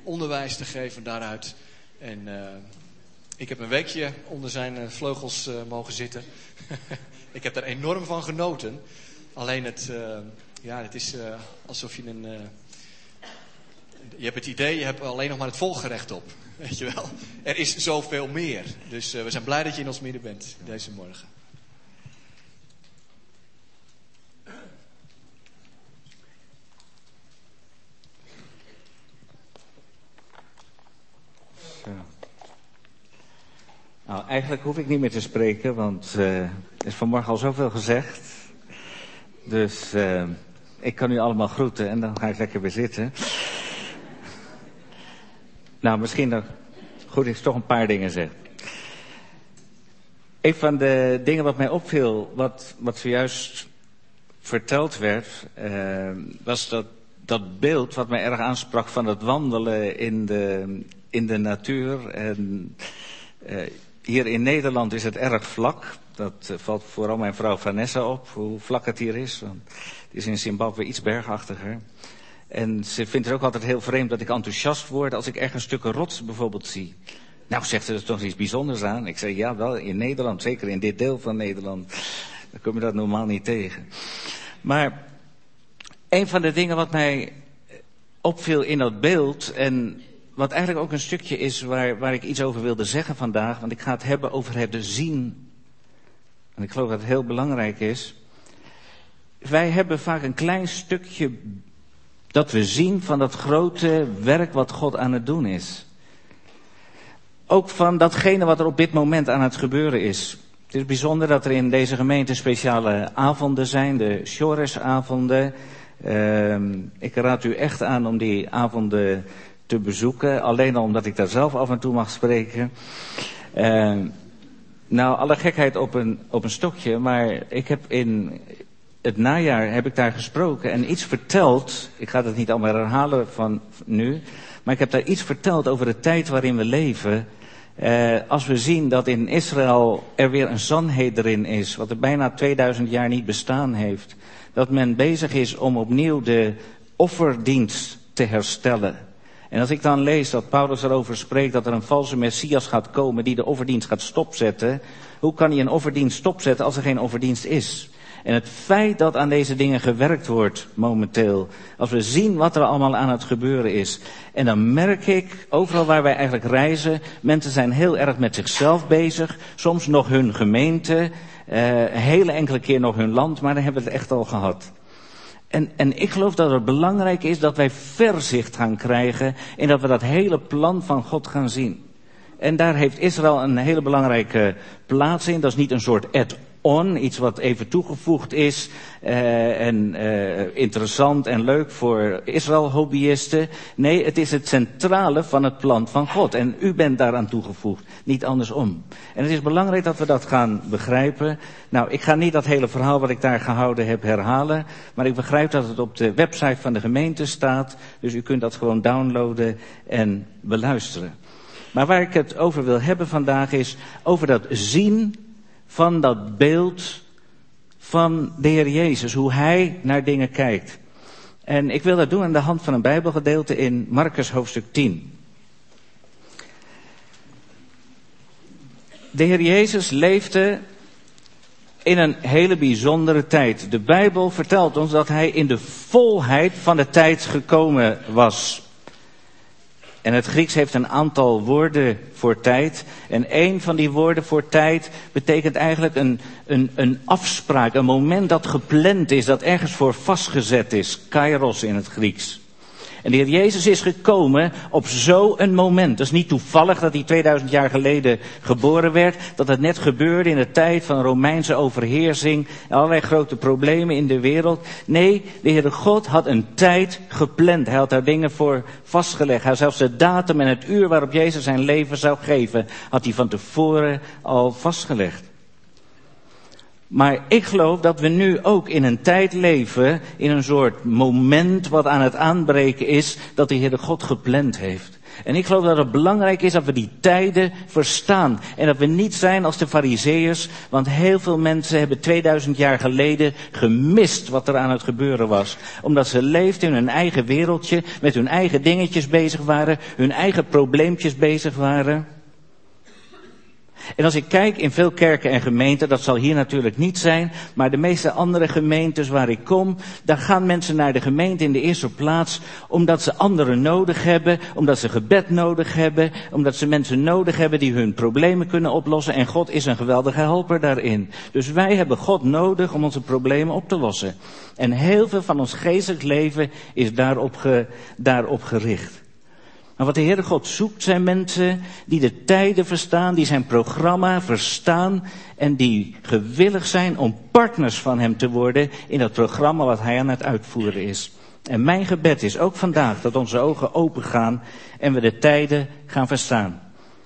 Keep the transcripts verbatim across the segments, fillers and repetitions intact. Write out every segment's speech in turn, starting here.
onderwijs te geven daaruit. En uh, ik heb een weekje onder zijn uh, vleugels uh, mogen zitten. Ik heb daar enorm van genoten. Alleen het, uh, ja, het is uh, alsof je een... Uh, je hebt het idee, je hebt alleen nog maar het volgerecht op. Weet je wel? Er is zoveel meer. Dus uh, we zijn blij dat je in ons midden bent deze morgen. Zo. Nou, eigenlijk hoef ik niet meer te spreken, want uh, er is vanmorgen al zoveel gezegd. Dus uh, ik kan u allemaal groeten en dan ga ik lekker weer zitten. Nou, misschien nog goed is toch een paar dingen zeggen. Een van de dingen wat mij opviel, wat, wat zojuist verteld werd, uh, was dat, dat beeld wat mij erg aansprak van het wandelen in de, in de natuur. En uh, hier in Nederland is het erg vlak. Dat uh, valt vooral mijn vrouw Vanessa op, hoe vlak het hier is. Want het is in Zimbabwe iets bergachtiger. En ze vindt het ook altijd heel vreemd dat ik enthousiast word als ik ergens stukken rots bijvoorbeeld zie. Nou, zegt ze, er is toch iets bijzonders aan? Ik zeg, ja, wel, in Nederland, zeker in dit deel van Nederland, dan kom je dat normaal niet tegen. Maar een van de dingen wat mij opviel in dat beeld, en wat eigenlijk ook een stukje is waar, waar ik iets over wilde zeggen vandaag, want ik ga het hebben over het zien. En ik geloof dat het heel belangrijk is. Wij hebben vaak een klein stukje dat we zien van dat grote werk wat God aan het doen is. Ook van datgene wat er op dit moment aan het gebeuren is. Het is bijzonder dat er in deze gemeente speciale avonden zijn, de Shores-avonden. Uh, ik raad u echt aan om die avonden te bezoeken, alleen al omdat ik daar zelf af en toe mag spreken. Uh, nou, alle gekheid op een, op een stokje, maar ik heb in het najaar heb ik daar gesproken en iets verteld. Ik ga het niet allemaal herhalen van nu, maar ik heb daar iets verteld over de tijd waarin we leven. Uh, als we zien dat in Israël er weer een Sanhedrin is, wat er bijna tweeduizend jaar niet bestaan heeft. Dat men bezig is om opnieuw de offerdienst te herstellen. En als ik dan lees dat Paulus erover spreekt dat er een valse Messias gaat komen die de offerdienst gaat stopzetten. Hoe kan hij een offerdienst stopzetten als er geen offerdienst is? En het feit dat aan deze dingen gewerkt wordt momenteel, als we zien wat er allemaal aan het gebeuren is. En dan merk ik, overal waar wij eigenlijk reizen, mensen zijn heel erg met zichzelf bezig. Soms nog hun gemeente, uh, een hele enkele keer nog hun land, maar dan hebben we het echt al gehad. En, en ik geloof dat het belangrijk is dat wij verzicht gaan krijgen en dat we dat hele plan van God gaan zien. En daar heeft Israël een hele belangrijke plaats in. Dat is niet een soort add-on, iets wat even toegevoegd is uh, en uh, interessant en leuk voor Israël-hobbyisten. Nee, het is het centrale van het plan van God. En u bent daaraan toegevoegd, niet andersom. En het is belangrijk dat we dat gaan begrijpen. Nou, ik ga niet dat hele verhaal wat ik daar gehouden heb herhalen, maar ik begrijp dat het op de website van de gemeente staat. Dus u kunt dat gewoon downloaden en beluisteren. Maar waar ik het over wil hebben vandaag is over dat zien van dat beeld van de Heer Jezus. Hoe Hij naar dingen kijkt. En ik wil dat doen aan de hand van een Bijbelgedeelte in Markus hoofdstuk tien. De Heer Jezus leefde in een hele bijzondere tijd. De Bijbel vertelt ons dat Hij in de volheid van de tijd gekomen was. En het Grieks heeft een aantal woorden voor tijd. En één van die woorden voor tijd betekent eigenlijk een, een, een afspraak. Een moment dat gepland is, dat ergens voor vastgezet is. Kairos in het Grieks. En de Heer Jezus is gekomen op zo'n moment. Het is niet toevallig dat hij tweeduizend jaar geleden geboren werd. Dat het net gebeurde in de tijd van Romeinse overheersing. En allerlei grote problemen in de wereld. Nee, de Heere God had een tijd gepland. Hij had daar dingen voor vastgelegd. Hij had zelfs de datum en het uur waarop Jezus zijn leven zou geven, had hij van tevoren al vastgelegd. Maar ik geloof dat we nu ook in een tijd leven, in een soort moment wat aan het aanbreken is, dat de Heere God gepland heeft. En ik geloof dat het belangrijk is dat we die tijden verstaan. En dat we niet zijn als de Farizeeërs. Want heel veel mensen hebben tweeduizend jaar geleden gemist wat er aan het gebeuren was. Omdat ze leefden in hun eigen wereldje, met hun eigen dingetjes bezig waren, hun eigen probleempjes bezig waren. En als ik kijk in veel kerken en gemeenten, dat zal hier natuurlijk niet zijn, maar de meeste andere gemeentes waar ik kom, daar gaan mensen naar de gemeente in de eerste plaats omdat ze anderen nodig hebben, omdat ze gebed nodig hebben, omdat ze mensen nodig hebben die hun problemen kunnen oplossen. En God is een geweldige helper daarin. Dus wij hebben God nodig om onze problemen op te lossen. En heel veel van ons geestelijk leven is daarop, ge, daarop gericht. Maar wat de Heere God zoekt zijn mensen die de tijden verstaan, die zijn programma verstaan en die gewillig zijn om partners van hem te worden in dat programma wat hij aan het uitvoeren is. En mijn gebed is ook vandaag dat onze ogen open gaan en we de tijden gaan verstaan.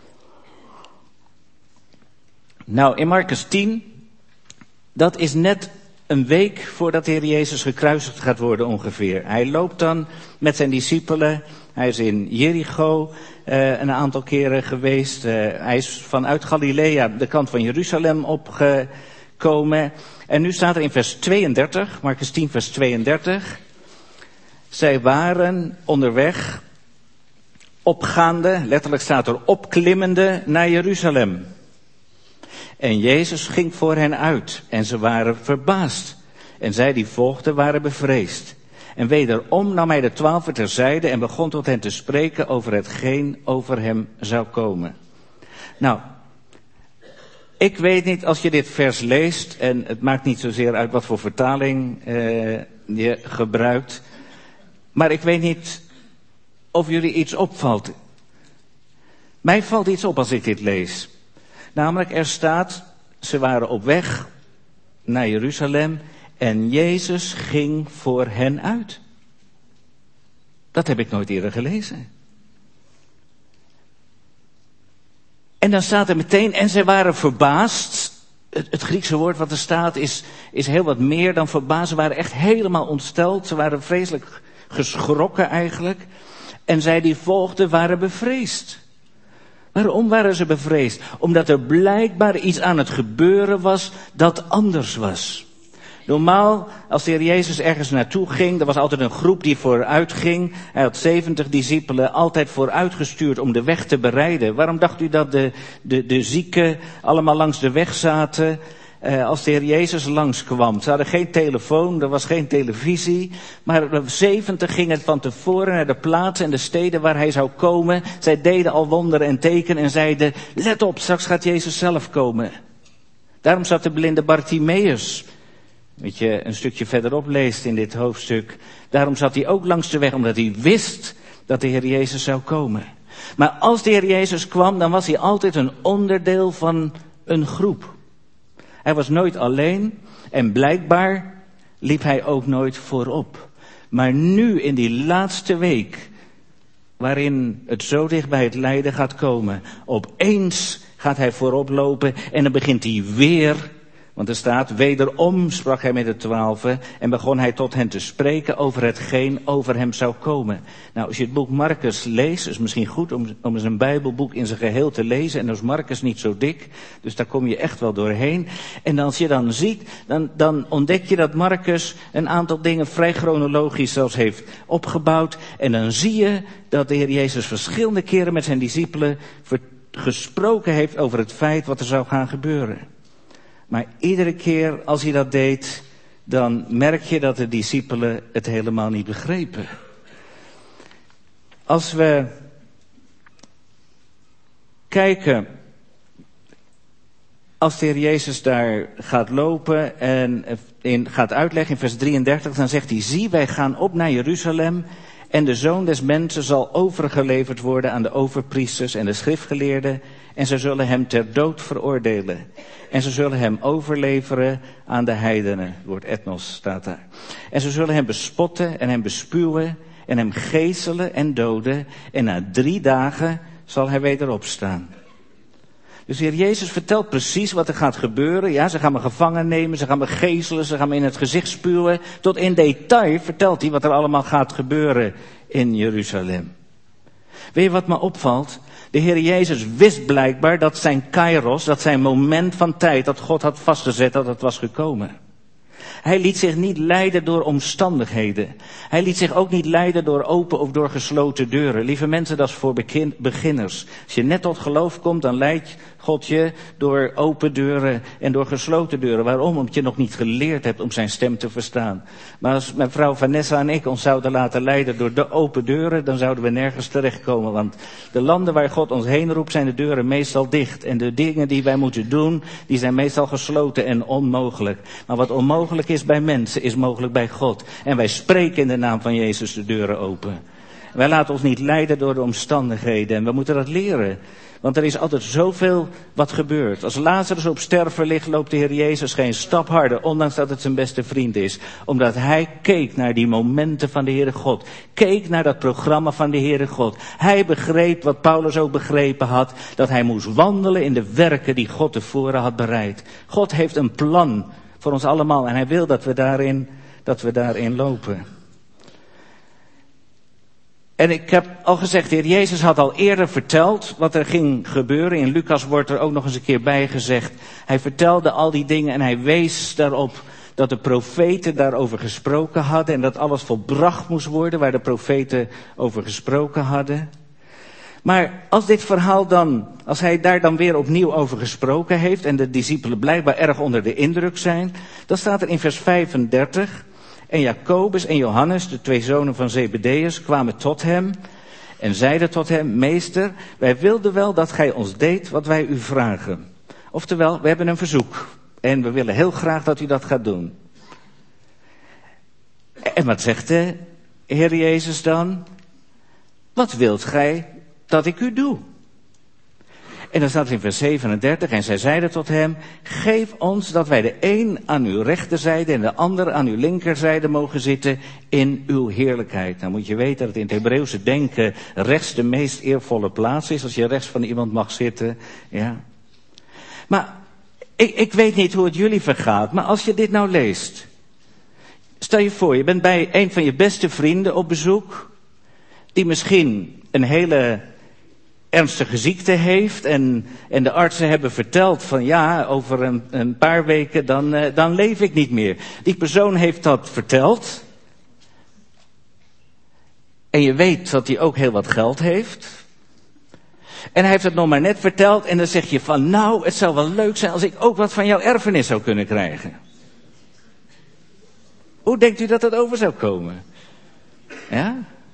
Nou, in Marcus tien, dat is net een week voordat de Heer Jezus gekruisigd gaat worden ongeveer. Hij loopt dan met zijn discipelen. Hij is in Jericho uh, een aantal keren geweest. Uh, hij is vanuit Galilea de kant van Jeruzalem opgekomen. En nu staat er in vers tweeëndertig, Marcus tien vers tweeëndertig. Zij waren onderweg, opgaande, letterlijk staat er opklimmende naar Jeruzalem. En Jezus ging voor hen uit en ze waren verbaasd. En zij die volgden waren bevreesd. En wederom nam hij de twaalfen terzijde en begon tot hen te spreken over hetgeen over hem zou komen. Nou, ik weet niet als je dit vers leest, en het maakt niet zozeer uit wat voor vertaling eh, je gebruikt, maar ik weet niet of jullie iets opvalt. Mij valt iets op als ik dit lees. Namelijk, er staat, ze waren op weg naar Jeruzalem en Jezus ging voor hen uit. Dat heb ik nooit eerder gelezen. En dan staat er meteen, en ze waren verbaasd. Het, het Griekse woord wat er staat is, is heel wat meer dan verbaasd. Ze waren echt helemaal ontsteld. Ze waren vreselijk geschrokken eigenlijk. En zij die volgden waren bevreesd. Waarom waren ze bevreesd? Omdat er blijkbaar iets aan het gebeuren was dat anders was. Normaal, als de Heer Jezus ergens naartoe ging, er was altijd een groep die vooruit ging. Hij had zeventig discipelen altijd vooruitgestuurd om de weg te bereiden. Waarom dacht u dat de, de, de zieken allemaal langs de weg zaten eh, als de Heer Jezus langskwam? Ze hadden geen telefoon, er was geen televisie. Maar zeventig gingen van tevoren naar de plaatsen en de steden waar hij zou komen. Zij deden al wonderen en tekenen en zeiden, let op, straks gaat Jezus zelf komen. Daarom zat de blinde Bartimaeus, wat je een stukje verderop leest in dit hoofdstuk. Daarom zat hij ook langs de weg, omdat hij wist dat de Heer Jezus zou komen. Maar als de Heer Jezus kwam, dan was hij altijd een onderdeel van een groep. Hij was nooit alleen en blijkbaar liep hij ook nooit voorop. Maar nu in die laatste week, waarin het zo dicht bij het lijden gaat komen, opeens gaat hij voorop lopen en dan begint hij weer. Want er staat, wederom sprak hij met de twaalfen en begon hij tot hen te spreken over hetgeen over hem zou komen. Nou, als je het boek Marcus leest, is het misschien goed om, om eens een Bijbelboek in zijn geheel te lezen. En dan is Marcus niet zo dik, dus daar kom je echt wel doorheen. En als je dan ziet, dan, dan ontdek je dat Marcus een aantal dingen vrij chronologisch zelfs heeft opgebouwd. En dan zie je dat de Heer Jezus verschillende keren met zijn discipelen gesproken heeft over het feit wat er zou gaan gebeuren. Maar iedere keer als hij dat deed, dan merk je dat de discipelen het helemaal niet begrepen. Als we kijken, als de Heer Jezus daar gaat lopen en in, gaat uitleggen in vers drieëndertig, dan zegt hij, zie, wij gaan op naar Jeruzalem en de Zoon des Mensen zal overgeleverd worden aan de overpriesters en de schriftgeleerden en ze zullen hem ter dood veroordelen. En ze zullen hem overleveren aan de heidenen. Het woord etnos staat daar. En ze zullen hem bespotten en hem bespuwen en hem geeselen en doden. En na drie dagen zal hij weder opstaan. Dus de Heer Jezus vertelt precies wat er gaat gebeuren. Ja, ze gaan me gevangen nemen, ze gaan me geeselen, ze gaan me in het gezicht spuwen. Tot in detail vertelt hij wat er allemaal gaat gebeuren in Jeruzalem. Weet je wat me opvalt? De Heer Jezus wist blijkbaar dat zijn kairos, dat zijn moment van tijd, dat God had vastgezet, dat het was gekomen. Hij liet zich niet leiden door omstandigheden. Hij liet zich ook niet leiden door open of door gesloten deuren. Lieve mensen, dat is voor begin, beginners. Als je net tot geloof komt, dan leidt God je door open deuren en door gesloten deuren. Waarom? Omdat je nog niet geleerd hebt om zijn stem te verstaan. Maar als mijn vrouw Vanessa en ik ons zouden laten leiden door de open deuren, dan zouden we nergens terechtkomen. Want de landen waar God ons heen roept, zijn de deuren meestal dicht. En de dingen die wij moeten doen, die zijn meestal gesloten en onmogelijk. Maar wat onmogelijk is bij mensen, is mogelijk bij God. En wij spreken in de naam van Jezus de deuren open. Wij laten ons niet leiden door de omstandigheden. En we moeten dat leren. Want er is altijd zoveel wat gebeurt. Als Lazarus op sterven ligt, loopt de Heer Jezus geen stap harder, ondanks dat het zijn beste vriend is. Omdat hij keek naar die momenten van de Heere God. Keek naar dat programma van de Heere God. Hij begreep wat Paulus ook begrepen had, dat hij moest wandelen in de werken die God tevoren had bereid. God heeft een plan voor ons allemaal en hij wil dat we daarin, dat we daarin lopen. En ik heb al gezegd, de Heer Jezus had al eerder verteld wat er ging gebeuren. In Lucas wordt er ook nog eens een keer bij gezegd. Hij vertelde al die dingen en hij wees daarop dat de profeten daarover gesproken hadden. En dat alles volbracht moest worden waar de profeten over gesproken hadden. Maar als dit verhaal dan, als hij daar dan weer opnieuw over gesproken heeft en de discipelen blijkbaar erg onder de indruk zijn, dan staat er in vers vijfendertig... En Jacobus en Johannes, de twee zonen van Zebedeus, kwamen tot hem en zeiden tot hem: Meester, wij wilden wel dat gij ons deed wat wij u vragen. Oftewel, we hebben een verzoek en we willen heel graag dat u dat gaat doen. En wat zegt de Heer Jezus dan? Wat wilt gij dat ik u doe? En dan staat er in vers zevenendertig, en zij zeiden tot hem: Geef ons dat wij de een aan uw rechterzijde en de ander aan uw linkerzijde mogen zitten in uw heerlijkheid. Nou moet je weten dat in het Hebreeuwse denken rechts de meest eervolle plaats is, als je rechts van iemand mag zitten. Ja. Maar ik, ik weet niet hoe het jullie vergaat, maar als je dit nou leest. Stel je voor, je bent bij een van je beste vrienden op bezoek, die misschien een hele ernstige ziekte heeft en, en de artsen hebben verteld van ja, over een, een paar weken dan, uh, dan leef ik niet meer. Die persoon heeft dat verteld. En je weet dat hij ook heel wat geld heeft. En hij heeft het nog maar net verteld en dan zeg je van nou, het zou wel leuk zijn als ik ook wat van jouw erfenis zou kunnen krijgen. Hoe denkt u dat dat over zou komen? Ja?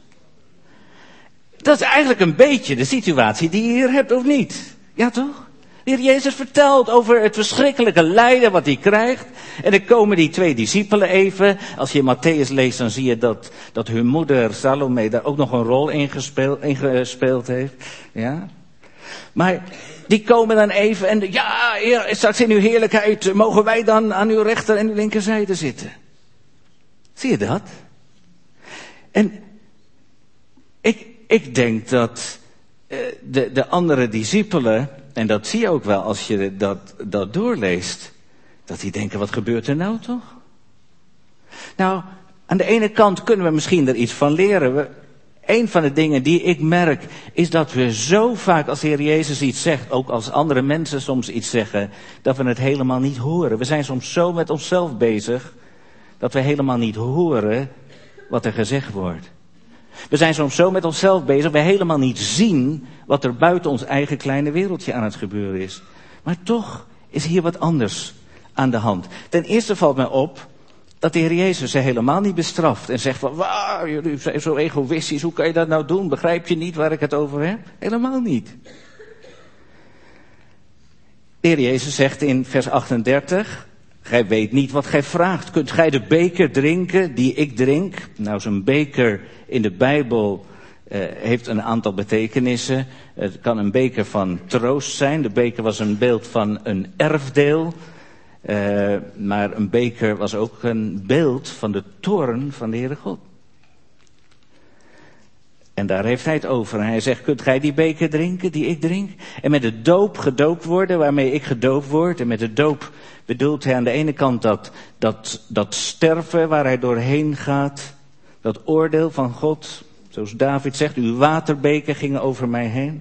Dat is eigenlijk een beetje de situatie die je hier hebt, of niet? Ja, toch? De Heer Jezus vertelt over het verschrikkelijke lijden wat hij krijgt. En dan komen die twee discipelen even. Als je Matthäus leest, dan zie je dat, dat hun moeder Salome daar ook nog een rol in gespeeld, in gespeeld heeft. Ja. Maar die komen dan even en ja, Heer, straks in uw heerlijkheid mogen wij dan aan uw rechter en uw linkerzijde zitten. Zie je dat? En ik... Ik denk dat uh, de, de andere discipelen, en dat zie je ook wel als je dat, dat doorleest, dat die denken, wat gebeurt er nou toch? Nou, aan de ene kant kunnen we misschien er iets van leren. We, een van de dingen die ik merk, is dat we zo vaak als de Heer Jezus iets zegt, ook als andere mensen soms iets zeggen, dat we het helemaal niet horen. We zijn soms zo met onszelf bezig, dat we helemaal niet horen wat er gezegd wordt. We zijn soms zo met onszelf bezig, dat we helemaal niet zien wat er buiten ons eigen kleine wereldje aan het gebeuren is. Maar toch is hier wat anders aan de hand. Ten eerste valt mij op dat de Heer Jezus ze helemaal niet bestraft en zegt van, wauw, jullie zijn zo egoïstisch, hoe kan je dat nou doen? Begrijp je niet waar ik het over heb? Helemaal niet. De Heer Jezus zegt in vers achtendertig... Gij weet niet wat gij vraagt. Kunt gij de beker drinken die ik drink? Nou, zo'n beker in de Bijbel uh, heeft een aantal betekenissen. Het kan een beker van troost zijn. De beker was een beeld van een erfdeel. Uh, maar een beker was ook een beeld van de toorn van de Heere God. En daar heeft hij het over. En hij zegt, kunt gij die beker drinken die ik drink? En met de doop gedoopt worden, waarmee ik gedoopt word. En met de doop bedoelt hij aan de ene kant dat, dat, dat sterven waar hij doorheen gaat. Dat oordeel van God, Zoals David zegt, uw waterbeken gingen over mij heen.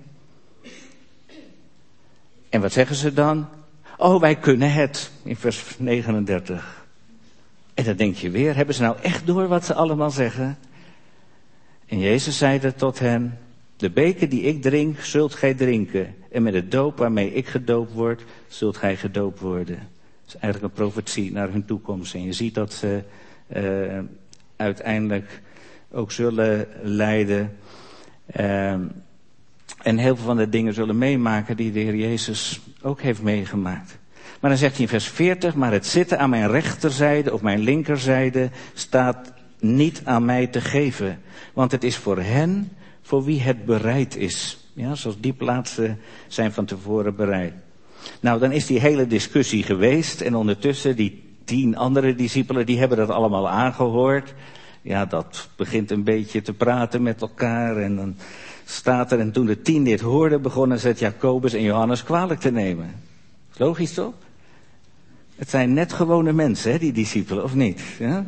En wat zeggen ze dan? Oh, wij kunnen het, in vers negenendertig. En dan denk je weer, hebben ze nou echt door wat ze allemaal zeggen? En Jezus zeide tot hen, de beker die ik drink, zult gij drinken. En met de doop waarmee ik gedoopt word, zult gij gedoopt worden. Dat is eigenlijk een profetie naar hun toekomst. En je ziet dat ze uh, uiteindelijk ook zullen lijden. Uh, en heel veel van de dingen zullen meemaken die de Heer Jezus ook heeft meegemaakt. Maar dan zegt hij in vers veertig, maar het zitten aan mijn rechterzijde of mijn linkerzijde staat niet aan mij te geven. Want het is voor hen voor wie het bereid is. Ja, zoals die plaatsen zijn van tevoren bereid. Nou, dan is die hele discussie geweest en ondertussen die tien andere discipelen, die hebben dat allemaal aangehoord. Ja, dat begint een beetje te praten met elkaar en dan staat er, en toen de tien dit hoorden, begonnen ze het Jacobus en Johannes kwalijk te nemen. Logisch toch? Het zijn net gewone mensen, hè, die discipelen, of niet? Ja?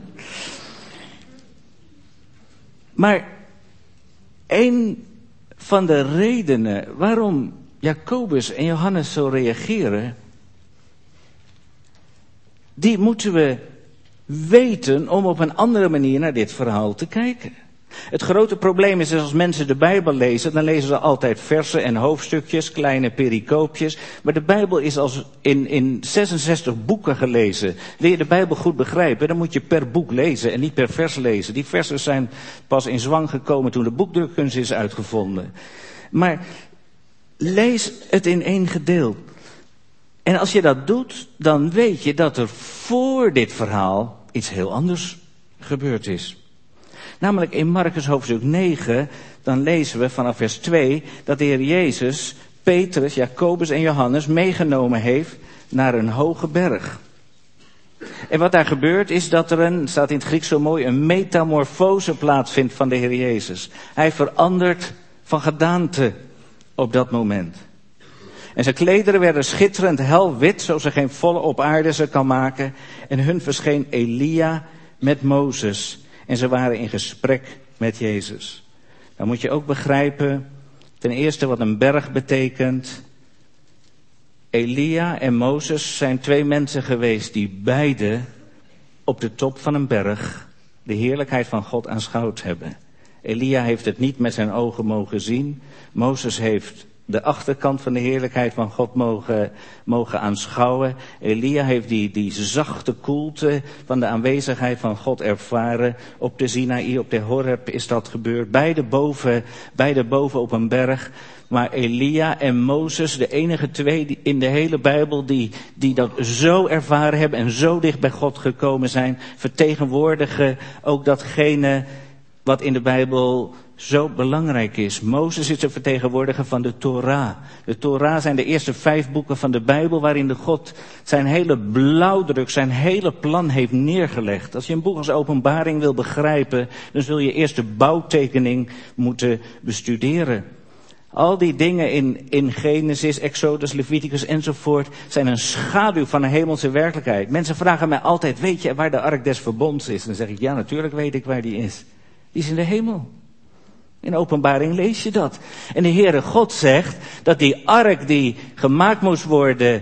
Maar een van de redenen waarom Jacobus en Johannes zo reageren, die moeten we weten om op een andere manier naar dit verhaal te kijken. Het grote probleem is dat als mensen de Bijbel lezen, dan lezen ze altijd versen en hoofdstukjes, kleine pericoopjes. Maar de Bijbel is als in, in zesenzestig boeken gelezen. Wil je de Bijbel goed begrijpen, dan moet je per boek lezen en niet per vers lezen. Die versen zijn pas in zwang gekomen toen de boekdrukkunst is uitgevonden. Maar lees het in één gedeelte. En als je dat doet, dan weet je dat er voor dit verhaal iets heel anders gebeurd is. Namelijk in Markus hoofdstuk negen, dan lezen we vanaf vers twee dat de Heer Jezus Petrus, Jacobus en Johannes meegenomen heeft naar een hoge berg. En wat daar gebeurt is dat er een, staat in het Grieks zo mooi, een metamorfose plaatsvindt van de Heer Jezus. Hij verandert van gedaante op dat moment. En zijn klederen werden schitterend helwit, zoals er geen volle op aarde ze kan maken. En hun verscheen Elia met Mozes. En ze waren in gesprek met Jezus. Dan moet je ook begrijpen, ten eerste wat een berg betekent. Elia en Mozes zijn twee mensen geweest die beide op de top van een berg de heerlijkheid van God aanschouwd hebben. Elia heeft het niet met zijn ogen mogen zien. Mozes heeft de achterkant van de heerlijkheid van God mogen, mogen aanschouwen. Elia heeft die, die zachte koelte van de aanwezigheid van God ervaren. Op de Sinaï, op de Horeb is dat gebeurd. Beide boven, beide boven op een berg. Maar Elia en Mozes, de enige twee in de hele Bijbel die, die dat zo ervaren hebben en zo dicht bij God gekomen zijn, vertegenwoordigen ook datgene wat in de Bijbel zo belangrijk is. Mozes is de vertegenwoordiger van de Torah. De Torah zijn de eerste vijf boeken van de Bijbel waarin de God zijn hele blauwdruk, zijn hele plan heeft neergelegd. Als je een boek als Openbaring wil begrijpen, dan zul je eerst de bouwtekening moeten bestuderen. Al die dingen in, in Genesis, Exodus, Leviticus enzovoort zijn een schaduw van een hemelse werkelijkheid. Mensen vragen mij altijd, weet je waar de ark des verbonds is? En dan zeg ik, ja, natuurlijk weet ik waar die is. Die is in de hemel. In Openbaring lees je dat. En de Heere God zegt dat die ark die gemaakt moest worden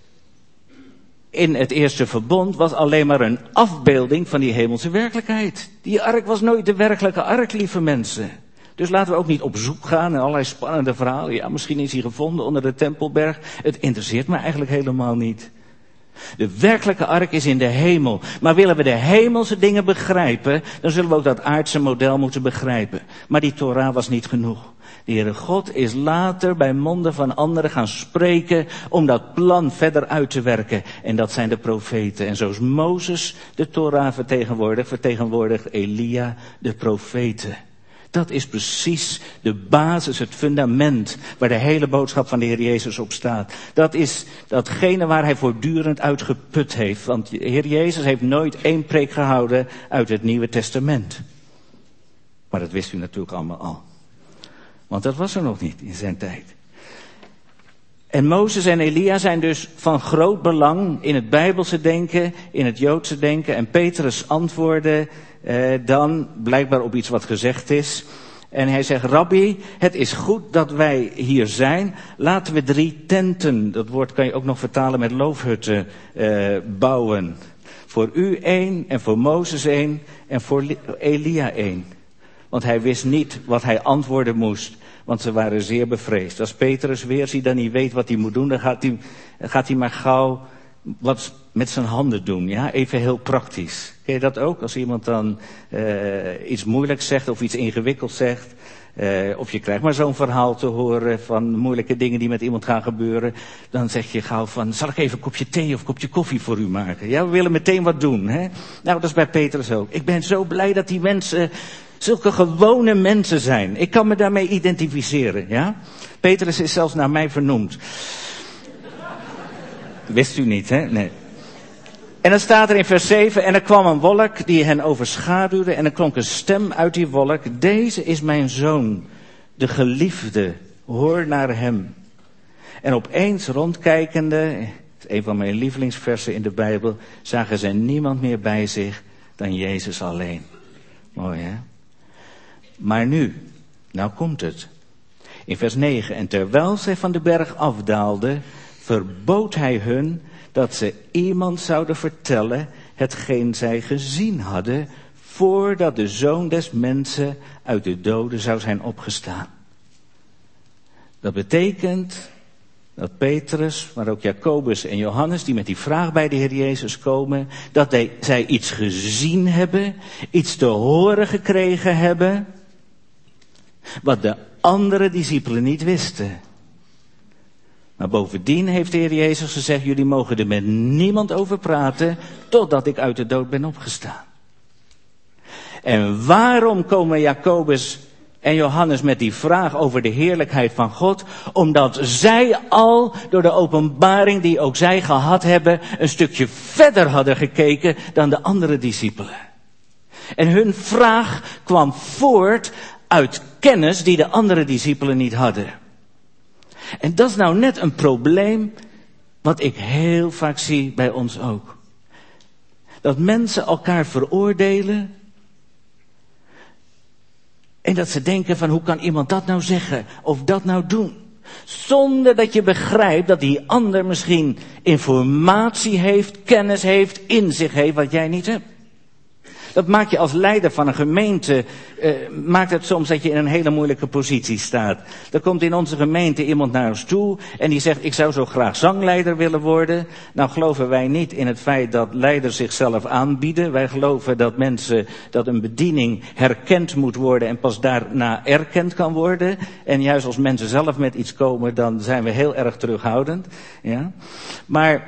in het eerste verbond was alleen maar een afbeelding van die hemelse werkelijkheid. Die ark was nooit de werkelijke ark, lieve mensen. Dus laten we ook niet op zoek gaan naar allerlei spannende verhalen. Ja, misschien is hij gevonden onder de Tempelberg. Het interesseert me eigenlijk helemaal niet. De werkelijke ark is in de hemel. Maar willen we de hemelse dingen begrijpen, dan zullen we ook dat aardse model moeten begrijpen. Maar die Torah was niet genoeg. De Heere God is later bij monden van anderen gaan spreken om dat plan verder uit te werken. En dat zijn de profeten. En zoals Mozes de Torah vertegenwoordigt, vertegenwoordigt Elia de profeten. Dat is precies de basis, het fundament waar de hele boodschap van de Heer Jezus op staat. Dat is datgene waar hij voortdurend uit geput heeft. Want de Heer Jezus heeft nooit één preek gehouden uit het Nieuwe Testament. Maar dat wist u natuurlijk allemaal al. Want dat was er nog niet in zijn tijd. En Mozes en Elia zijn dus van groot belang in het Bijbelse denken, in het Joodse denken. En Petrus antwoordde eh, dan blijkbaar op iets wat gezegd is. En hij zegt, Rabbi, het is goed dat wij hier zijn. Laten we drie tenten, dat woord kan je ook nog vertalen met loofhutten, uh, bouwen. Voor u één en voor Mozes één en voor Elia één. Want hij wist niet wat hij antwoorden moest. Want ze waren zeer bevreesd. Als Petrus weer, als hij dan niet weet wat hij moet doen, dan gaat hij, gaat hij maar gauw wat met zijn handen doen. Ja, even heel praktisch. Ken je dat ook? Als iemand dan uh, iets moeilijks zegt of iets ingewikkelds zegt. Uh, of je krijgt maar zo'n verhaal te horen van moeilijke dingen die met iemand gaan gebeuren. Dan zeg je gauw van, zal ik even een kopje thee of een kopje koffie voor u maken? Ja, we willen meteen wat doen. Hè? Nou, dat is bij Petrus ook. Ik ben zo blij dat die mensen zulke gewone mensen zijn. Ik kan me daarmee identificeren. Ja? Petrus is zelfs naar mij vernoemd. Wist u niet, hè? Nee. En dan staat er in vers zeven, en er kwam een wolk die hen overschaduwde en er klonk een stem uit die wolk. Deze is mijn zoon, de geliefde, hoor naar hem. En opeens rondkijkende, een van mijn lievelingsversen in de Bijbel, zagen ze niemand meer bij zich dan Jezus alleen. Mooi, hè? Maar nu, nou komt het. In vers negen, en terwijl zij van de berg afdaalden, verbood hij hun dat ze iemand zouden vertellen hetgeen zij gezien hadden, voordat de Zoon des Mensen uit de doden zou zijn opgestaan. Dat betekent dat Petrus, maar ook Jacobus en Johannes, die met die vraag bij de Heer Jezus komen, dat zij iets gezien hebben, iets te horen gekregen hebben, wat de andere discipelen niet wisten. Maar bovendien heeft de Heer Jezus gezegd, jullie mogen er met niemand over praten, totdat ik uit de dood ben opgestaan. En waarom komen Jacobus en Johannes met die vraag over de heerlijkheid van God? Omdat zij al door de openbaring die ook zij gehad hebben, een stukje verder hadden gekeken dan de andere discipelen. En hun vraag kwam voort uit kennis die de andere discipelen niet hadden. En dat is nou net een probleem wat ik heel vaak zie bij ons ook. Dat mensen elkaar veroordelen. En dat ze denken van, hoe kan iemand dat nou zeggen of dat nou doen? Zonder dat je begrijpt dat die ander misschien informatie heeft, kennis heeft, inzicht heeft wat jij niet hebt. Dat maakt je als leider van een gemeente, uh, maakt het soms dat je in een hele moeilijke positie staat. Er komt in onze gemeente iemand naar ons toe en die zegt, ik zou zo graag zangleider willen worden. Nou geloven wij niet in het feit dat leiders zichzelf aanbieden. Wij geloven dat mensen, dat een bediening herkend moet worden en pas daarna erkend kan worden. En juist als mensen zelf met iets komen, dan zijn we heel erg terughoudend. Ja? Maar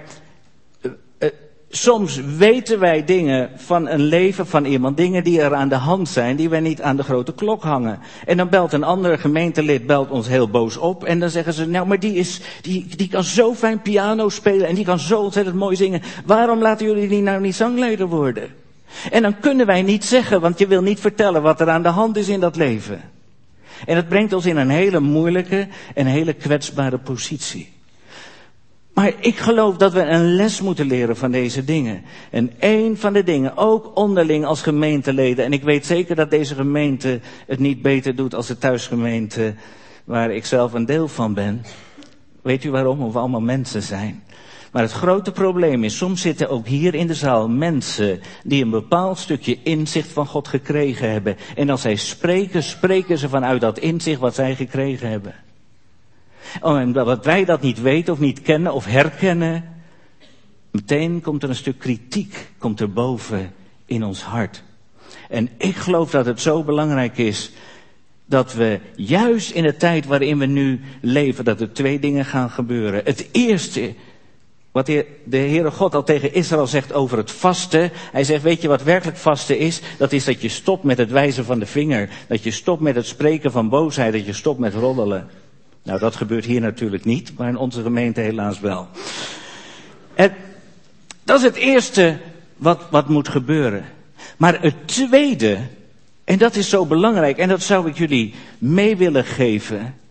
soms weten wij dingen van een leven van iemand, dingen die er aan de hand zijn, die wij niet aan de grote klok hangen. En dan belt een ander gemeentelid belt ons heel boos op en dan zeggen ze, nou maar die, is, die, die kan zo fijn piano spelen en die kan zo ontzettend mooi zingen. Waarom laten jullie die nou niet zangleider worden? En dan kunnen wij niet zeggen, want je wil niet vertellen wat er aan de hand is in dat leven. En dat brengt ons in een hele moeilijke en hele kwetsbare positie. Maar ik geloof dat we een les moeten leren van deze dingen. En één van de dingen, ook onderling als gemeenteleden. En ik weet zeker dat deze gemeente het niet beter doet als de thuisgemeente waar ik zelf een deel van ben. Weet u waarom? Omdat we allemaal mensen zijn. Maar het grote probleem is, soms zitten ook hier in de zaal mensen die een bepaald stukje inzicht van God gekregen hebben. En als zij spreken, spreken ze vanuit dat inzicht wat zij gekregen hebben. Oh, en wat wij dat niet weten of niet kennen of herkennen, meteen komt er een stuk kritiek, komt er boven in ons hart. En ik geloof dat het zo belangrijk is dat we juist in de tijd waarin we nu leven, dat er twee dingen gaan gebeuren. Het eerste, wat de Heere God al tegen Israël zegt over het vasten. Hij zegt, weet je wat werkelijk vasten is? Dat is dat je stopt met het wijzen van de vinger. Dat je stopt met het spreken van boosheid. Dat je stopt met roddelen. Nou, dat gebeurt hier natuurlijk niet, maar in onze gemeente helaas wel. En dat is het eerste wat, wat moet gebeuren. Maar het tweede, en dat is zo belangrijk, en dat zou ik jullie mee willen geven,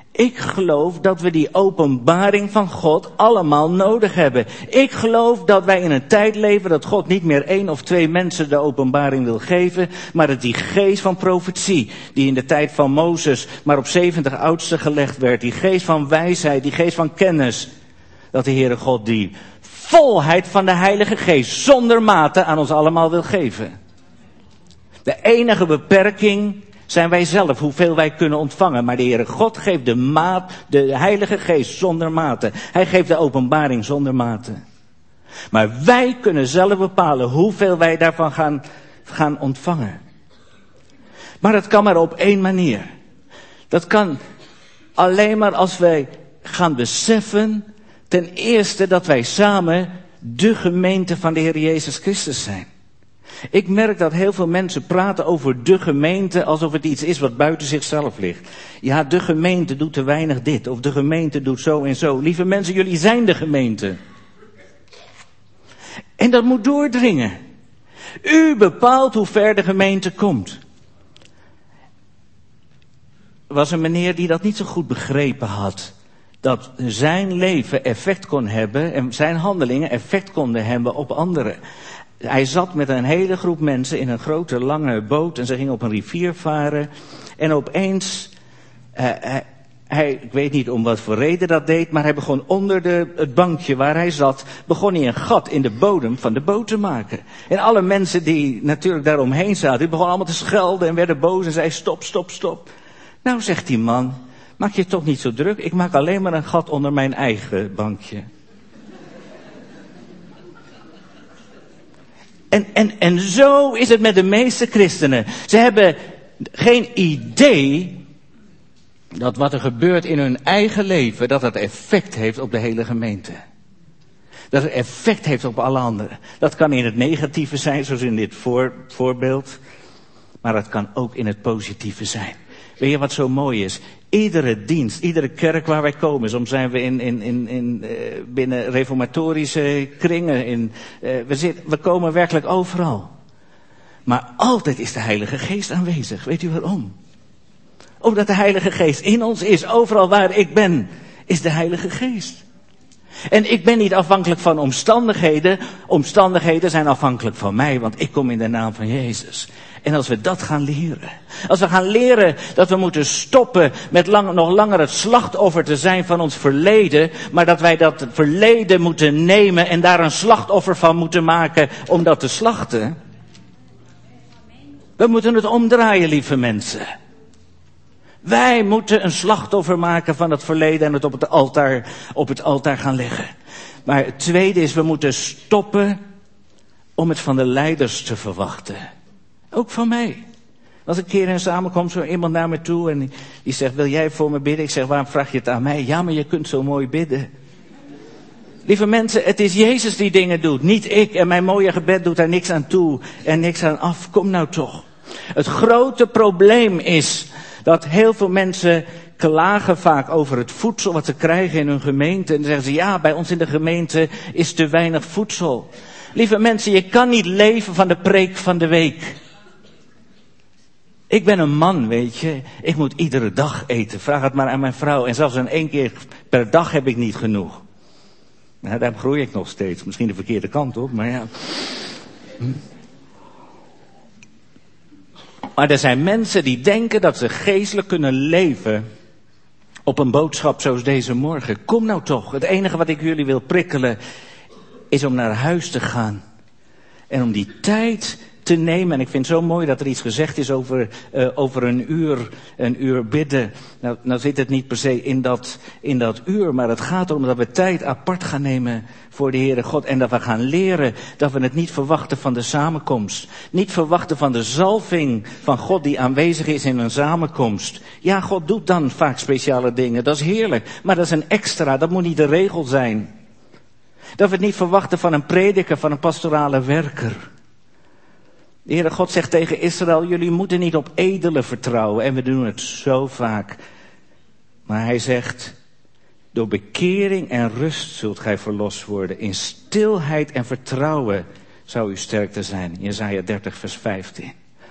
Ik geloof dat we die openbaring van God allemaal nodig hebben. Ik geloof dat wij in een tijd leven dat God niet meer één of twee mensen de openbaring wil geven, maar dat die geest van profetie, die in de tijd van Mozes maar op zeventig oudsten gelegd werd, die geest van wijsheid, die geest van kennis, dat de Heere God die volheid van de Heilige Geest zonder mate aan ons allemaal wil geven. De enige beperking zijn wij zelf, hoeveel wij kunnen ontvangen. Maar de Heere God geeft de maat, de Heilige Geest zonder mate. Hij geeft de openbaring zonder mate. Maar wij kunnen zelf bepalen hoeveel wij daarvan gaan, gaan ontvangen. Maar dat kan maar op één manier. Dat kan alleen maar als wij gaan beseffen, ten eerste dat wij samen de gemeente van de Heer Jezus Christus zijn. Ik merk dat heel veel mensen praten over de gemeente alsof het iets is wat buiten zichzelf ligt. Ja, de gemeente doet te weinig dit of de gemeente doet zo en zo. Lieve mensen, jullie zijn de gemeente. En dat moet doordringen. U bepaalt hoe ver de gemeente komt. Er was een meneer die dat niet zo goed begrepen had. Dat zijn leven effect kon hebben en zijn handelingen effect konden hebben op anderen. Hij zat met een hele groep mensen in een grote lange boot en ze gingen op een rivier varen. En opeens, uh, hij, hij, ik weet niet om wat voor reden dat deed, maar hij begon onder de, het bankje waar hij zat, begon hij een gat in de bodem van de boot te maken. En alle mensen die natuurlijk daaromheen zaten, die begonnen allemaal te schelden en werden boos en zeiden stop, stop, stop. Nou, zegt die man, maak je toch niet zo druk, ik maak alleen maar een gat onder mijn eigen bankje. En, en, en zo is het met de meeste christenen. Ze hebben geen idee dat wat er gebeurt in hun eigen leven, dat dat effect heeft op de hele gemeente. Dat het effect heeft op alle anderen. Dat kan in het negatieve zijn, zoals in dit voor, voorbeeld. Maar dat kan ook in het positieve zijn. Weet je wat zo mooi is? Iedere dienst, iedere kerk waar wij komen, soms zijn we in, in, in, in, uh, binnen reformatorische kringen, in, uh, we, zit, we komen werkelijk overal. Maar altijd is de Heilige Geest aanwezig. Weet u waarom? Omdat de Heilige Geest in ons is. Overal waar ik ben, is de Heilige Geest. En ik ben niet afhankelijk van omstandigheden. Omstandigheden zijn afhankelijk van mij, want ik kom in de naam van Jezus. En als we dat gaan leren. Als we gaan leren dat we moeten stoppen met lang, nog langer het slachtoffer te zijn van ons verleden. Maar dat wij dat verleden moeten nemen en daar een slachtoffer van moeten maken om dat te slachten. We moeten het omdraaien, lieve mensen. Wij moeten een slachtoffer maken van het verleden en het op het altaar, op het altaar gaan leggen. Maar het tweede is, we moeten stoppen om het van de leiders te verwachten. Ook van mij. Als een keer in een samenkomst zo iemand naar me toe en die, die zegt, wil jij voor me bidden? Ik zeg, waarom vraag je het aan mij? Ja, maar je kunt zo mooi bidden. Lieve mensen, het is Jezus die dingen doet, niet ik. En mijn mooie gebed doet daar niks aan toe en niks aan af. Kom nou toch. Het grote probleem is dat heel veel mensen klagen vaak over het voedsel wat ze krijgen in hun gemeente. En dan zeggen ze, ja, bij ons in de gemeente is te weinig voedsel. Lieve mensen, je kan niet leven van de preek van de week. Ik ben een man, weet je. Ik moet iedere dag eten. Vraag het maar aan mijn vrouw. En zelfs een één keer per dag heb ik niet genoeg. Nou, daar groei ik nog steeds. Misschien de verkeerde kant op, maar ja. Hm. Maar er zijn mensen die denken dat ze geestelijk kunnen leven op een boodschap zoals deze morgen. Kom nou toch. Het enige wat ik jullie wil prikkelen is om naar huis te gaan. En om die tijd te nemen. En ik vind het zo mooi dat er iets gezegd is over, uh, over een uur, een uur bidden. Nou, nou zit het niet per se in dat, in dat uur, maar het gaat erom dat we tijd apart gaan nemen voor de Heere God. En dat we gaan leren dat we het niet verwachten van de samenkomst. Niet verwachten van de zalving van God die aanwezig is in een samenkomst. Ja, God doet dan vaak speciale dingen, dat is heerlijk. Maar dat is een extra, dat moet niet de regel zijn. Dat we het niet verwachten van een prediker, van een pastorale werker. De Heere God zegt tegen Israël, jullie moeten niet op edelen vertrouwen. En we doen het zo vaak. Maar hij zegt, door bekering en rust zult gij verlost worden. In stilheid en vertrouwen zou uw sterkte zijn. Jesaja dertig vers vijftien.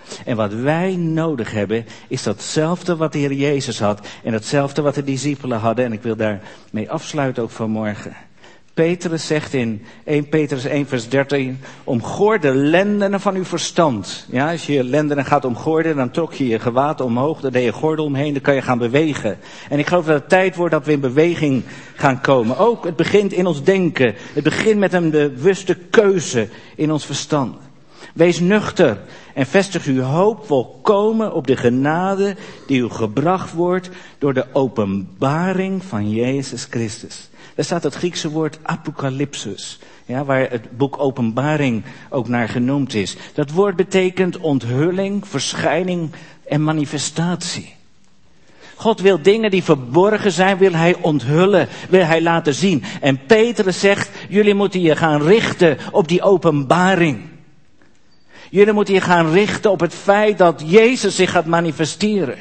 En wat wij nodig hebben, is datzelfde wat de Heer Jezus had. En datzelfde wat de discipelen hadden. En ik wil daarmee afsluiten ook vanmorgen. Petrus zegt in eerste Petrus één vers dertien, omgoord de lendenen van uw verstand. Ja, als je je lendenen gaat omgorden, dan trok je je gewaad omhoog, dan deed je gordel omheen, dan kan je gaan bewegen. En ik geloof dat het tijd wordt dat we in beweging gaan komen. Ook het begint in ons denken. Het begint met een bewuste keuze in ons verstand. Wees nuchter en vestig uw hoop volkomen op de genade die u gebracht wordt door de openbaring van Jezus Christus. Daar staat het Griekse woord apocalypsis, ja, waar het boek Openbaring ook naar genoemd is. Dat woord betekent onthulling, verschijning en manifestatie. God wil dingen die verborgen zijn, wil hij onthullen, wil hij laten zien. En Petrus zegt, jullie moeten je gaan richten op die openbaring. Jullie moeten je gaan richten op het feit dat Jezus zich gaat manifesteren.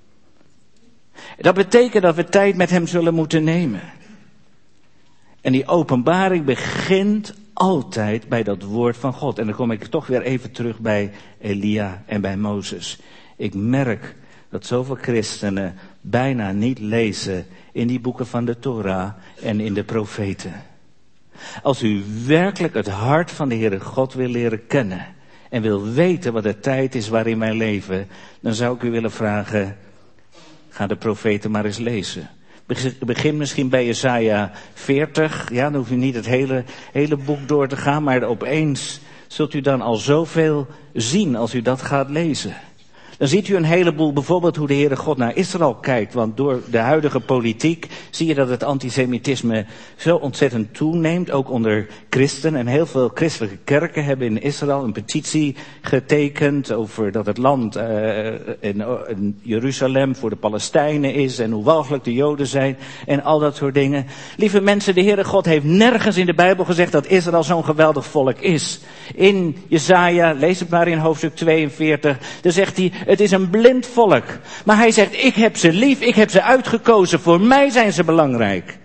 Dat betekent dat we tijd met hem zullen moeten nemen. En die openbaring begint altijd bij dat woord van God. En dan kom ik toch weer even terug bij Elia en bij Mozes. Ik merk dat zoveel christenen bijna niet lezen in die boeken van de Torah en in de profeten. Als u werkelijk het hart van de Heere God wil leren kennen en wil weten wat de tijd is waarin wij leven, dan zou ik u willen vragen, ga de profeten maar eens lezen. Begin misschien bij Jesaja veertig. Ja, dan hoeft u niet het hele, hele boek door te gaan. Maar opeens zult u dan al zoveel zien als u dat gaat lezen. Dan ziet u een heleboel, bijvoorbeeld hoe de Heere God naar Israël kijkt. Want door de huidige politiek zie je dat het antisemitisme zo ontzettend toeneemt. Ook onder christenen. En heel veel christelijke kerken hebben in Israël een petitie getekend over dat het land uh, in, in Jeruzalem voor de Palestijnen is. En hoe walgelijk de Joden zijn. En al dat soort dingen. Lieve mensen, de Heere God heeft nergens in de Bijbel gezegd dat Israël zo'n geweldig volk is. In Jesaja, lees het maar in hoofdstuk tweeënveertig. Daar zegt hij, het is een blind volk. Maar hij zegt, ik heb ze lief, ik heb ze uitgekozen. Voor mij zijn ze belangrijk.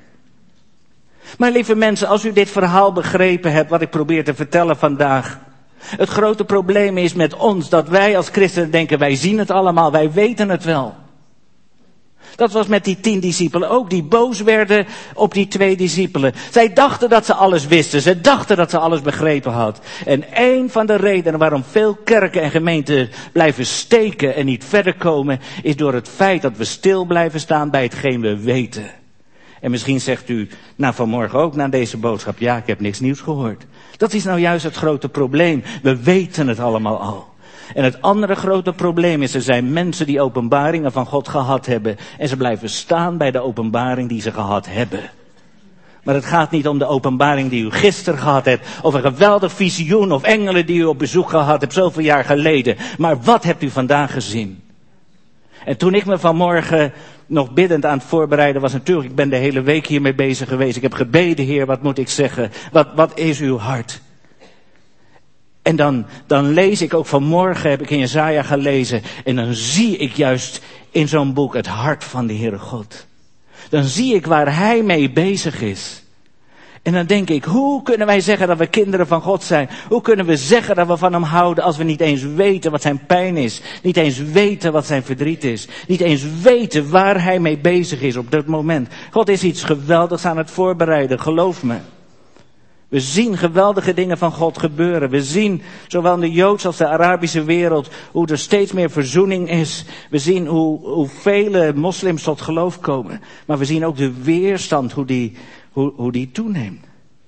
Maar lieve mensen, als u dit verhaal begrepen hebt, wat ik probeer te vertellen vandaag. Het grote probleem is met ons, dat wij als christenen denken, wij zien het allemaal, wij weten het wel. Dat was met die tien discipelen ook, die boos werden op die twee discipelen. Zij dachten dat ze alles wisten, ze dachten dat ze alles begrepen had. En een van de redenen waarom veel kerken en gemeenten blijven steken en niet verder komen, is door het feit dat we stil blijven staan bij hetgeen we weten. En misschien zegt u, nou vanmorgen ook na deze boodschap, ja, ik heb niks nieuws gehoord. Dat is nou juist het grote probleem, we weten het allemaal al. En het andere grote probleem is, er zijn mensen die openbaringen van God gehad hebben. En ze blijven staan bij de openbaring die ze gehad hebben. Maar het gaat niet om de openbaring die u gisteren gehad hebt. Of een geweldig visioen of engelen die u op bezoek gehad hebt zoveel jaar geleden. Maar wat hebt u vandaag gezien? En toen ik me vanmorgen nog biddend aan het voorbereiden was, natuurlijk, ik ben de hele week hiermee bezig geweest. Ik heb gebeden, Heer, wat moet ik zeggen? Wat, wat is uw hart? En dan, dan lees ik ook vanmorgen, heb ik in Jesaja gelezen. En dan zie ik juist in zo'n boek het hart van de Heere God. Dan zie ik waar Hij mee bezig is. En dan denk ik, hoe kunnen wij zeggen dat we kinderen van God zijn? Hoe kunnen we zeggen dat we van Hem houden als we niet eens weten wat Zijn pijn is? Niet eens weten wat Zijn verdriet is? Niet eens weten waar Hij mee bezig is op dat moment? God is iets geweldigs aan het voorbereiden, geloof me. We zien geweldige dingen van God gebeuren. We zien, zowel in de Joodse als de Arabische wereld, hoe er steeds meer verzoening is. We zien hoe, hoe vele moslims tot geloof komen. Maar we zien ook de weerstand, hoe die, hoe, hoe die toeneemt.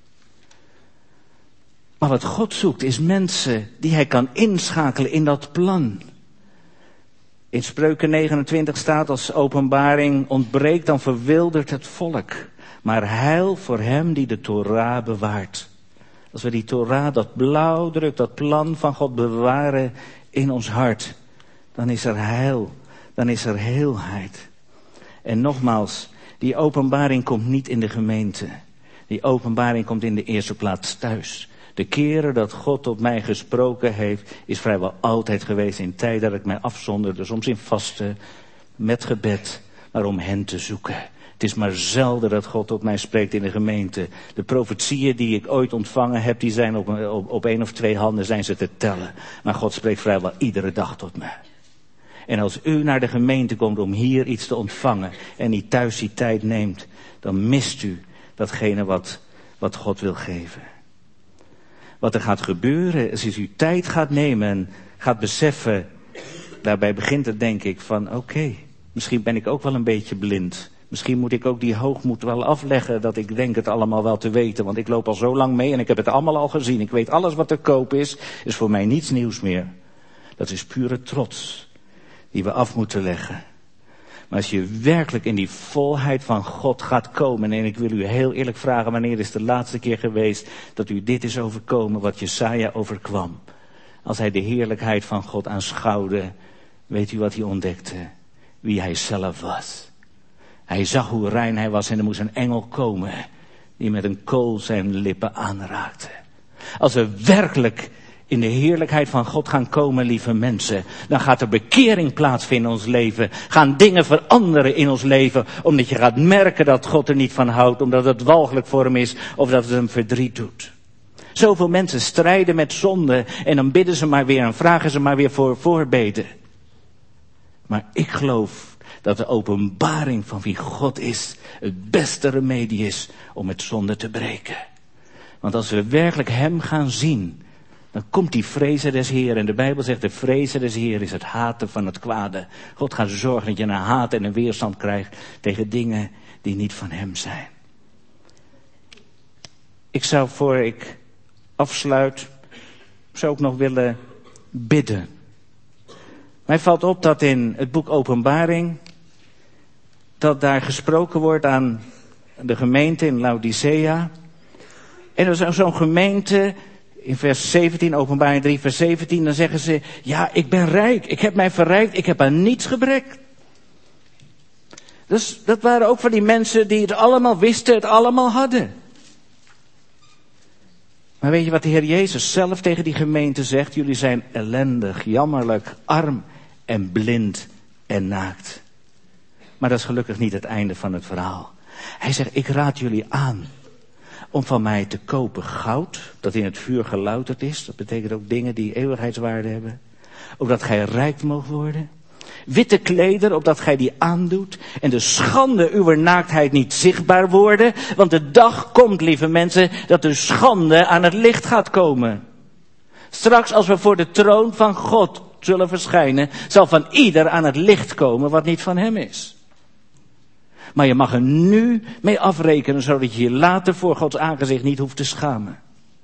Maar wat God zoekt is mensen die Hij kan inschakelen in dat plan. In Spreuken negenentwintig staat als openbaring, ontbreekt dan verwildert het volk. Maar heil voor hem die de Torah bewaart. Als we die Torah, dat blauwdruk, dat plan van God bewaren in ons hart, dan is er heil, dan is er heelheid. En nogmaals, die openbaring komt niet in de gemeente. Die openbaring komt in de eerste plaats thuis. De keren dat God tot mij gesproken heeft, is vrijwel altijd geweest in tijden dat ik mij afzonderde, soms in vasten, met gebed. maar om hen te zoeken. Het is maar zelden dat God tot mij spreekt in de gemeente. De profetieën die ik ooit ontvangen heb, die zijn op, op, op één of twee handen zijn ze te tellen. Maar God spreekt vrijwel iedere dag tot me. En als u naar de gemeente komt om hier iets te ontvangen en niet thuis die tijd neemt, dan mist u datgene wat, wat God wil geven. Wat er gaat gebeuren is als u tijd gaat nemen en gaat beseffen, daarbij begint het denk ik van oké, okay, misschien ben ik ook wel een beetje blind. Misschien moet ik ook die hoogmoed wel afleggen dat ik denk het allemaal wel te weten. Want ik loop al zo lang mee en ik heb het allemaal al gezien. Ik weet alles wat te koop is, is voor mij niets nieuws meer. Dat is pure trots die we af moeten leggen. Maar als je werkelijk in die volheid van God gaat komen, en ik wil u heel eerlijk vragen, wanneer is de laatste keer geweest dat u dit is overkomen wat Jesaja overkwam? Als hij de heerlijkheid van God aanschouwde, weet u wat hij ontdekte? Wie hij zelf was. Hij zag hoe rein hij was en er moest een engel komen die met een kool zijn lippen aanraakte. Als we werkelijk in de heerlijkheid van God gaan komen, lieve mensen, dan gaat er bekering plaatsvinden in ons leven. Gaan dingen veranderen in ons leven, omdat je gaat merken dat God er niet van houdt, omdat het walgelijk voor hem is of dat het hem verdriet doet. Zoveel mensen strijden met zonde en dan bidden ze maar weer en vragen ze maar weer voor voorbeden. Maar ik geloof dat de openbaring van wie God is het beste remedie is om met zonde te breken. Want als we werkelijk hem gaan zien, dan komt die vrezen des Heeren. En de Bijbel zegt, de vrezen des Heeren is het haten van het kwade. God gaat zorgen dat je een haat en een weerstand krijgt tegen dingen die niet van hem zijn. Ik zou voor ik afsluit, zou ook nog willen bidden. Mij valt op dat in het boek Openbaring, dat daar gesproken wordt aan de gemeente in Laodicea. En er is zo'n gemeente, in vers zeventien, Openbaring drie, vers zeventien, dan zeggen ze, ja, ik ben rijk, ik heb mij verrijkt, ik heb aan niets gebrek. Dus dat waren ook van die mensen die het allemaal wisten, het allemaal hadden. Maar weet je wat de Heer Jezus zelf tegen die gemeente zegt? Jullie zijn ellendig, jammerlijk, arm en blind en naakt. Maar dat is gelukkig niet het einde van het verhaal. Hij zegt, ik raad jullie aan om van mij te kopen goud, dat in het vuur gelouterd is. Dat betekent ook dingen die eeuwigheidswaarde hebben. Opdat gij rijk moogt worden. Witte klederen, opdat gij die aandoet. En de schande uwer naaktheid niet zichtbaar worden. Want de dag komt, lieve mensen, dat de schande aan het licht gaat komen. Straks als we voor de troon van God zullen verschijnen, zal van ieder aan het licht komen wat niet van hem is. Maar je mag er nu mee afrekenen, zodat je je later voor Gods aangezicht niet hoeft te schamen.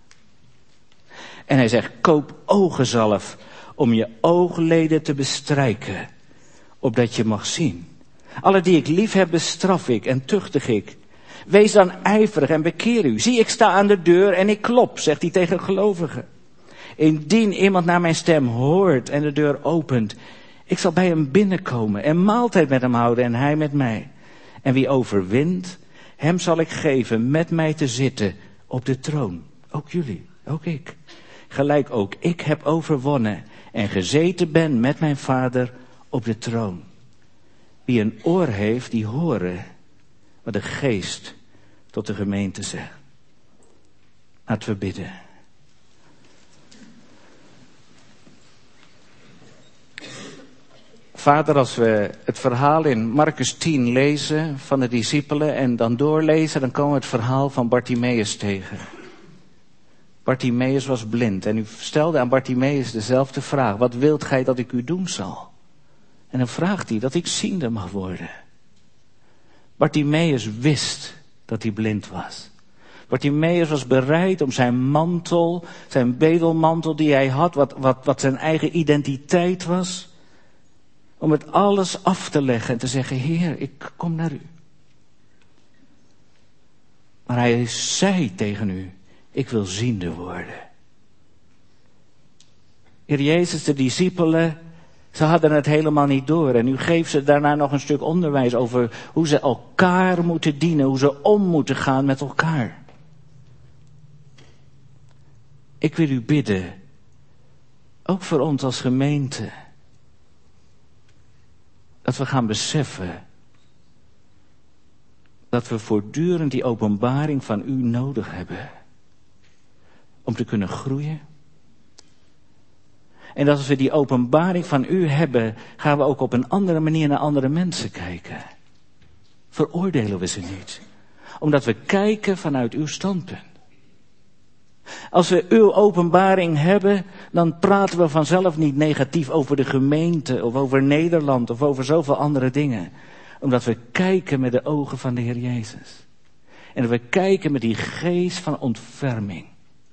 En hij zegt, koop ogenzalf om je oogleden te bestrijken, opdat je mag zien. Alle die ik lief heb, bestraf ik en tuchtig ik. Wees dan ijverig en bekeer u. Zie, ik sta aan de deur en ik klop, zegt hij tegen gelovigen. Indien iemand naar mijn stem hoort en de deur opent, ik zal bij hem binnenkomen en maaltijd met hem houden en hij met mij. En wie overwint, hem zal ik geven met mij te zitten op de troon. Ook jullie, ook ik. Gelijk ook ik heb overwonnen en gezeten ben met mijn Vader op de troon. Wie een oor heeft, die horen wat de Geest tot de gemeente zegt. Laten we bidden. Vader, als we het verhaal in Marcus tien lezen van de discipelen en dan doorlezen, dan komen we het verhaal van Bartimeus tegen. Bartimeus was blind en u stelde aan Bartimeus dezelfde vraag. Wat wilt gij dat ik u doen zal? En dan vraagt hij dat ik ziende mag worden. Bartimeus wist dat hij blind was. Bartimeus was bereid om zijn mantel, zijn bedelmantel die hij had, wat, wat, wat zijn eigen identiteit was, om het alles af te leggen en te zeggen, Heer, ik kom naar u. Maar hij zei tegen u, ik wil ziende worden. Heer Jezus, de discipelen, ze hadden het helemaal niet door. En u geeft ze daarna nog een stuk onderwijs over hoe ze elkaar moeten dienen, hoe ze om moeten gaan met elkaar. Ik wil u bidden, ook voor ons als gemeente, dat we gaan beseffen dat we voortdurend die openbaring van u nodig hebben. Om te kunnen groeien. En dat als we die openbaring van u hebben, gaan we ook op een andere manier naar andere mensen kijken. Veroordelen we ze niet. Omdat we kijken vanuit uw standpunt. Als we uw openbaring hebben, dan praten we vanzelf niet negatief over de gemeente, of over Nederland, of over zoveel andere dingen. Omdat we kijken met de ogen van de Heer Jezus. En dat we kijken met die geest van ontferming.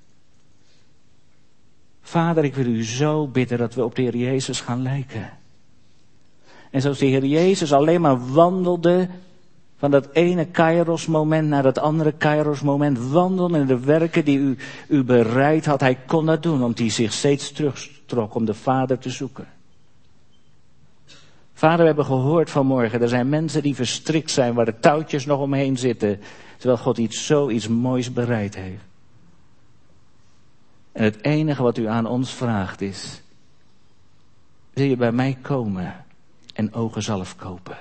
Vader, ik wil u zo bidden dat we op de Heer Jezus gaan lijken. En zoals de Heer Jezus alleen maar wandelde van dat ene Kairos moment naar dat andere Kairos moment, wandelen in de werken die u, u bereid had. Hij kon dat doen, omdat hij zich steeds terugtrok om de Vader te zoeken. Vader, we hebben gehoord vanmorgen, er zijn mensen die verstrikt zijn, waar de touwtjes nog omheen zitten, terwijl God iets zoiets moois bereid heeft. En het enige wat u aan ons vraagt is, wil je bij mij komen en ogen zalf kopen?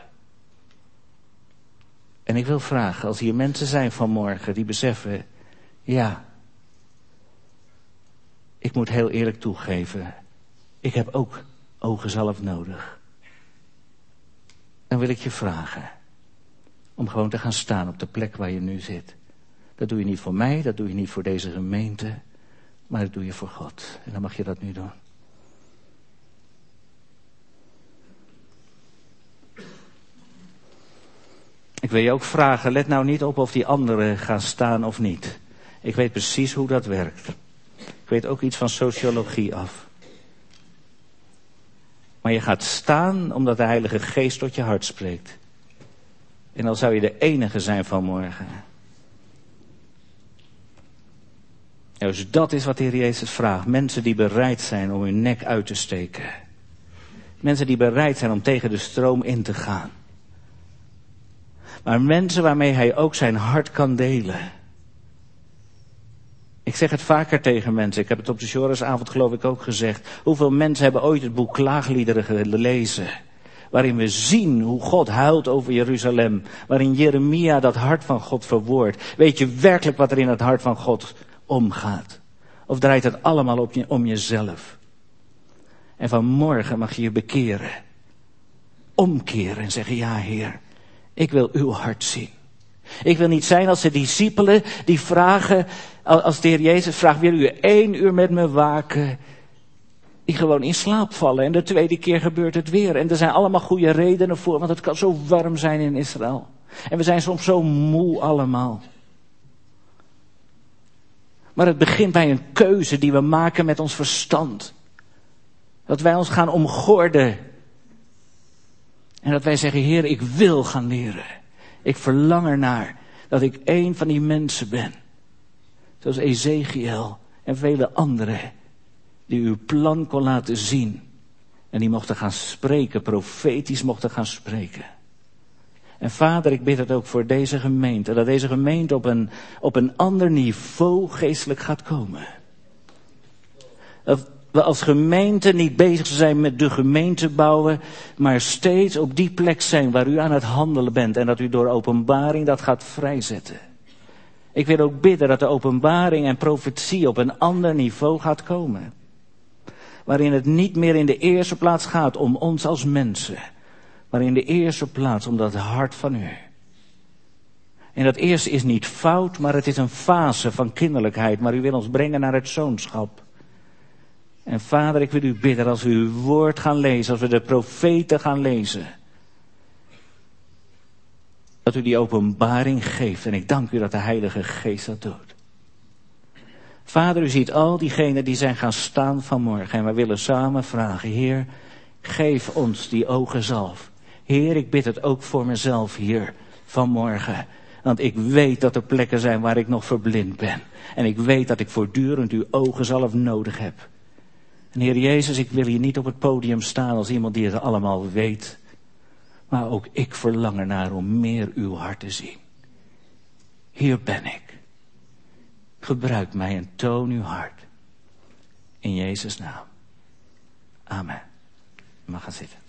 En ik wil vragen, als hier mensen zijn vanmorgen die beseffen, ja, ik moet heel eerlijk toegeven, ik heb ook ogenzalf nodig. Dan wil ik je vragen om gewoon te gaan staan op de plek waar je nu zit. Dat doe je niet voor mij, dat doe je niet voor deze gemeente, maar dat doe je voor God. En dan mag je dat nu doen. Ik wil je ook vragen, let nou niet op of die anderen gaan staan of niet. Ik weet precies hoe dat werkt. Ik weet ook iets van sociologie af. Maar je gaat staan omdat de Heilige Geest tot je hart spreekt. En dan zou je de enige zijn vanmorgen. Dus dat is wat de Heer Jezus vraagt. Mensen die bereid zijn om hun nek uit te steken. Mensen die bereid zijn om tegen de stroom in te gaan. Maar mensen waarmee hij ook zijn hart kan delen. Ik zeg het vaker tegen mensen. Ik heb het op de Jorisavond geloof ik ook gezegd. Hoeveel mensen hebben ooit het boek Klaagliederen gelezen. Waarin we zien hoe God huilt over Jeruzalem. Waarin Jeremia dat hart van God verwoordt. Weet je werkelijk wat er in het hart van God omgaat? Of draait het allemaal op je, om jezelf? En vanmorgen mag je je bekeren. Omkeren en zeggen, ja Heer, ik wil uw hart zien. Ik wil niet zijn als de discipelen die vragen, als de Heer Jezus vraagt, wil u één uur met me waken? Die gewoon in slaap vallen. En de tweede keer gebeurt het weer. En er zijn allemaal goede redenen voor, want het kan zo warm zijn in Israël. En we zijn soms zo moe allemaal. Maar het begint bij een keuze die we maken met ons verstand. Dat wij ons gaan omgorden. En dat wij zeggen, Heer, ik wil gaan leren. Ik verlang ernaar dat ik één van die mensen ben. Zoals Ezekiel en vele anderen. Die uw plan kon laten zien. En die mochten gaan spreken, profetisch mochten gaan spreken. En Vader, ik bid het ook voor deze gemeente. Dat deze gemeente op een, op een ander niveau geestelijk gaat komen. Dat we als gemeente niet bezig zijn met de gemeente bouwen. Maar steeds op die plek zijn waar u aan het handelen bent. En dat u door openbaring dat gaat vrijzetten. Ik wil ook bidden dat de openbaring en profetie op een ander niveau gaat komen. Waarin het niet meer in de eerste plaats gaat om ons als mensen. Maar in de eerste plaats om dat hart van u. En dat eerste is niet fout, maar het is een fase van kinderlijkheid. Maar u wil ons brengen naar het zoonschap. En Vader, ik wil u bidden als we uw woord gaan lezen, als we de profeten gaan lezen. Dat u die openbaring geeft. En ik dank u dat de Heilige Geest dat doet. Vader, u ziet al diegenen die zijn gaan staan vanmorgen. En we willen samen vragen, Heer, geef ons die ogenzalf. Heer, ik bid het ook voor mezelf hier vanmorgen. Want ik weet dat er plekken zijn waar ik nog verblind ben. En ik weet dat ik voortdurend uw ogenzalf nodig heb. En Heer Jezus, ik wil hier niet op het podium staan als iemand die het allemaal weet. Maar ook ik verlang ernaar om meer uw hart te zien. Hier ben ik. Gebruik mij en toon uw hart. In Jezus' naam. Amen. Je mag gaan zitten.